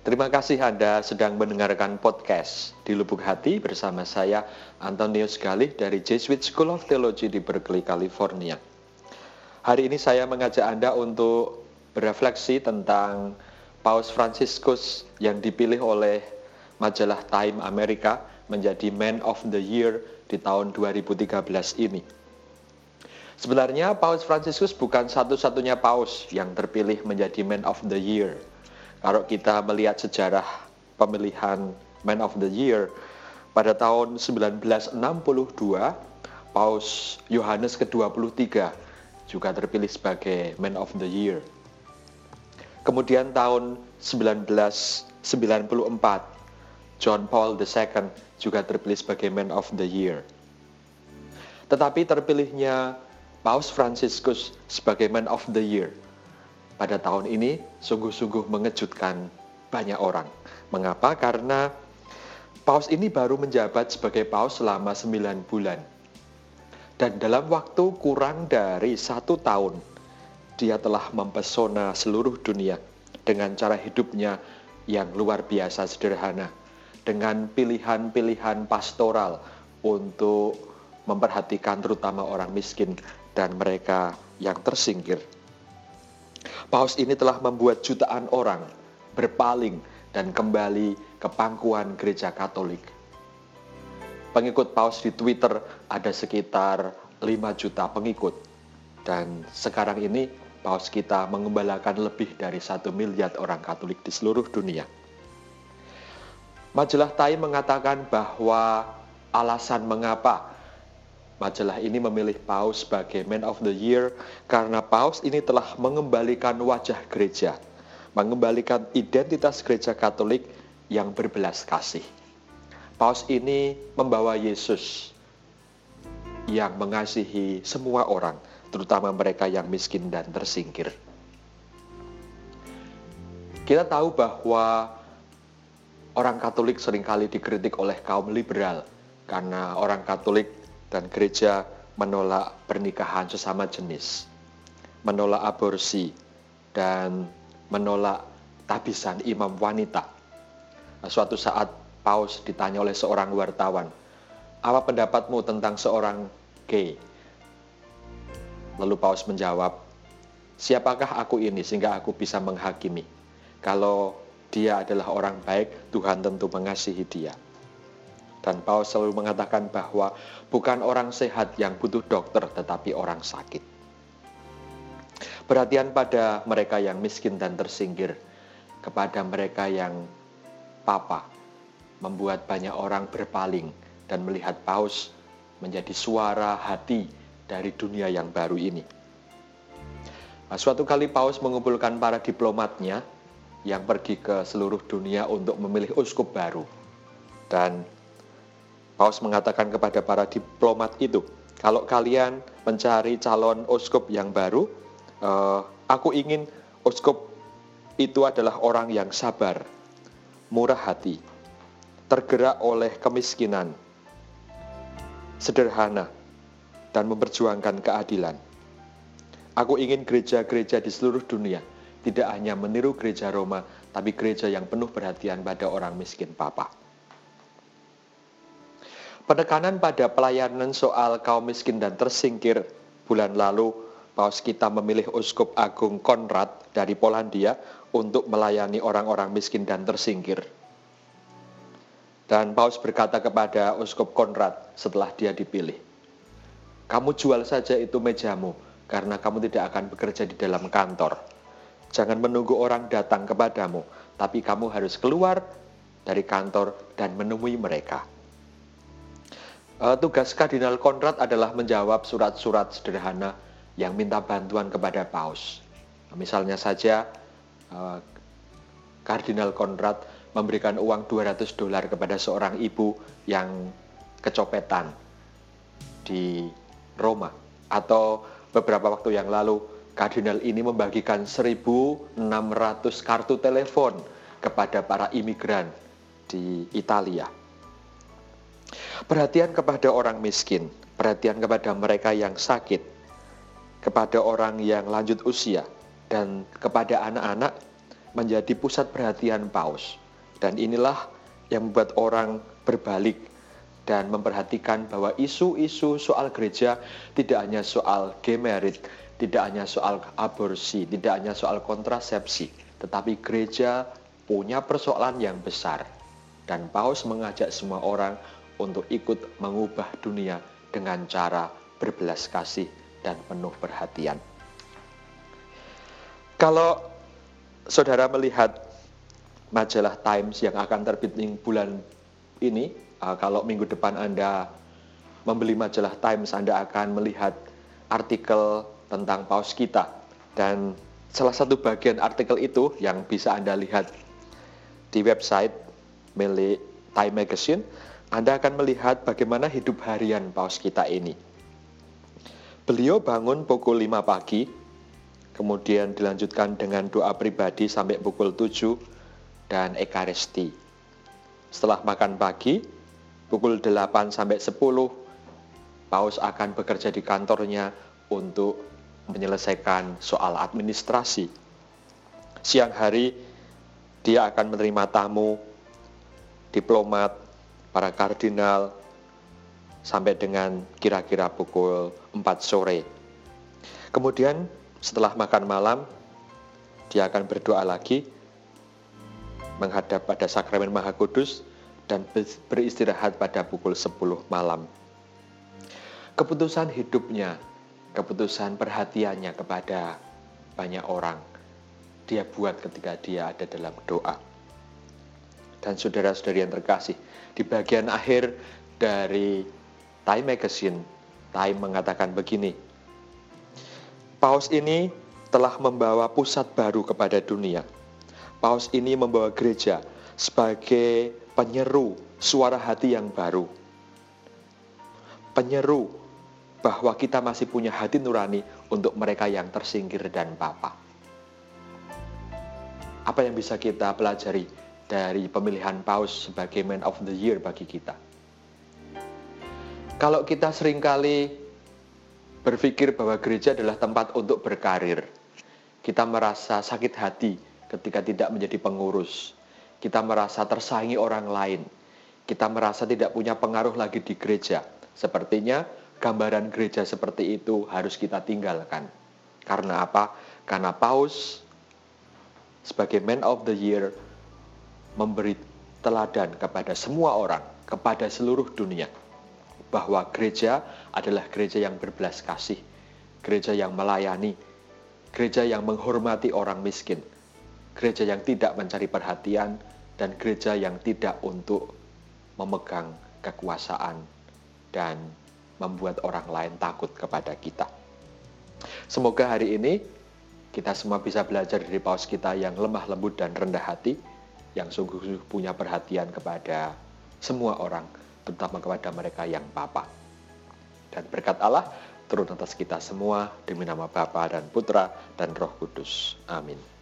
Terima kasih Anda sedang mendengarkan podcast di Lubuk Hati bersama saya Antonius Galih dari Jesuit School of Theology di Berkeley, California. Hari ini saya mengajak Anda untuk berefleksi tentang Paus Fransiskus yang dipilih oleh majalah Time Amerika menjadi Man of the Year di tahun 2013 ini. Sebenarnya Paus Fransiskus bukan satu-satunya paus yang terpilih menjadi Man of the Year. Kalau kita melihat sejarah pemilihan Man of the Year, pada tahun 1962, Paus Yohanes ke-23 juga terpilih sebagai Man of the Year. Kemudian tahun 1994, John Paul II juga terpilih sebagai Man of the Year. Tetapi terpilihnya Paus Fransiskus sebagai Man of the Year pada tahun ini sungguh-sungguh mengejutkan banyak orang. Mengapa? Karena paus ini baru menjabat sebagai paus selama 9 bulan. Dan dalam waktu kurang dari 1 tahun, dia telah mempesona seluruh dunia dengan cara hidupnya yang luar biasa sederhana, dengan pilihan-pilihan pastoral untuk memperhatikan terutama orang miskin dan mereka yang tersingkir. Paus ini telah membuat jutaan orang berpaling dan kembali ke pangkuan gereja Katolik. Pengikut Paus di Twitter ada sekitar 5 juta pengikut. Dan sekarang ini Paus kita mengembalakan lebih dari 1 miliar orang Katolik di seluruh dunia. Majalah Time mengatakan bahwa alasan mengapa majalah ini memilih Paus sebagai Man of the Year karena Paus ini telah mengembalikan wajah gereja, mengembalikan identitas gereja Katolik yang berbelas kasih. Paus ini membawa Yesus yang mengasihi semua orang, terutama mereka yang miskin dan tersingkir. Kita tahu bahwa orang Katolik seringkali dikritik oleh kaum liberal karena orang Katolik dan gereja menolak pernikahan sesama jenis, menolak aborsi, dan menolak tabisan imam wanita. Suatu saat Paus ditanya oleh seorang wartawan, apa pendapatmu tentang seorang gay? Lalu Paus menjawab, siapakah aku ini sehingga aku bisa menghakimi? Kalau dia adalah orang baik, Tuhan tentu mengasihi dia. Dan Paus selalu mengatakan bahwa bukan orang sehat yang butuh dokter, tetapi orang sakit. Perhatian pada mereka yang miskin dan tersingkir, kepada mereka yang papa, membuat banyak orang berpaling dan melihat Paus menjadi suara hati dari dunia yang baru ini. Suatu kali Paus mengumpulkan para diplomatnya yang pergi ke seluruh dunia untuk memilih uskup baru. Dan Paus mengatakan kepada para diplomat itu, kalau kalian mencari calon uskup yang baru, aku ingin uskup itu adalah orang yang sabar, murah hati, tergerak oleh kemiskinan, sederhana, dan memperjuangkan keadilan. Aku ingin gereja-gereja di seluruh dunia tidak hanya meniru gereja Roma, tapi gereja yang penuh perhatian pada orang miskin papa. Penekanan pada pelayanan soal kaum miskin dan tersingkir, bulan lalu Paus kita memilih Uskup Agung Konrad dari Polandia untuk melayani orang-orang miskin dan tersingkir. Dan Paus berkata kepada Uskup Konrad setelah dia dipilih, kamu jual saja itu mejamu karena kamu tidak akan bekerja di dalam kantor. Jangan menunggu orang datang kepadamu, tapi kamu harus keluar dari kantor dan menemui mereka. Tugas Kardinal Konrad adalah menjawab surat-surat sederhana yang minta bantuan kepada Paus. Misalnya saja, Kardinal Konrad memberikan uang $200 kepada seorang ibu yang kecopetan di Roma. Atau beberapa waktu yang lalu, Kardinal ini membagikan 1.600 kartu telepon kepada para imigran di Italia. Perhatian kepada orang miskin, perhatian kepada mereka yang sakit, kepada orang yang lanjut usia, dan kepada anak-anak menjadi pusat perhatian Paus. Dan inilah yang membuat orang berbalik dan memperhatikan bahwa isu-isu soal gereja tidak hanya soal gay marriage, tidak hanya soal aborsi, tidak hanya soal kontrasepsi, tetapi gereja punya persoalan yang besar. Dan Paus mengajak semua orang untuk ikut mengubah dunia dengan cara berbelas kasih dan penuh perhatian. Kalau saudara melihat majalah Times yang akan terbit bulan ini, kalau minggu depan Anda membeli majalah Times, Anda akan melihat artikel tentang Paus kita. Dan salah satu bagian artikel itu yang bisa Anda lihat di website milik Time Magazine, Anda akan melihat bagaimana hidup harian Paus kita ini. Beliau bangun pukul 5 pagi, kemudian dilanjutkan dengan doa pribadi sampai pukul 7 dan Ekaristi. Setelah makan pagi, pukul 8 sampai 10, Paus akan bekerja di kantornya untuk menyelesaikan soal administrasi. Siang hari, dia akan menerima tamu, diplomat, para kardinal, sampai dengan kira-kira pukul 4 sore. Kemudian setelah makan malam, dia akan berdoa lagi, menghadap pada sakramen Maha Kudus, dan beristirahat pada pukul 10 malam. Keputusan hidupnya, keputusan perhatiannya kepada banyak orang, dia buat ketika dia ada dalam doa. Dan saudara-saudari yang terkasih, di bagian akhir dari Time Magazine, Time mengatakan begini, Paus ini telah membawa pusat baru kepada dunia. Paus ini membawa gereja sebagai penyeru suara hati yang baru. Penyeru bahwa kita masih punya hati nurani untuk mereka yang tersingkir dan papa. Apa yang bisa kita pelajari dari pemilihan Paus sebagai Man of the Year bagi kita? Kalau kita seringkali berpikir bahwa gereja adalah tempat untuk berkarir, kita merasa sakit hati ketika tidak menjadi pengurus, kita merasa tersaingi orang lain, kita merasa tidak punya pengaruh lagi di gereja. Sepertinya gambaran gereja seperti itu harus kita tinggalkan. Karena apa? Karena Paus sebagai Man of the Year memberi teladan kepada semua orang, kepada seluruh dunia, bahwa gereja adalah gereja yang berbelas kasih, gereja yang melayani, gereja yang menghormati orang miskin, gereja yang tidak mencari perhatian, dan gereja yang tidak untuk memegang kekuasaan dan membuat orang lain takut kepada kita. Semoga hari ini kita semua bisa belajar dari Paus kita yang lemah lembut dan rendah hati, yang sungguh-sungguh punya perhatian kepada semua orang, terutama kepada mereka yang papa. Dan berkat Allah turun atas kita semua demi nama Bapa dan Putra dan Roh Kudus. Amin.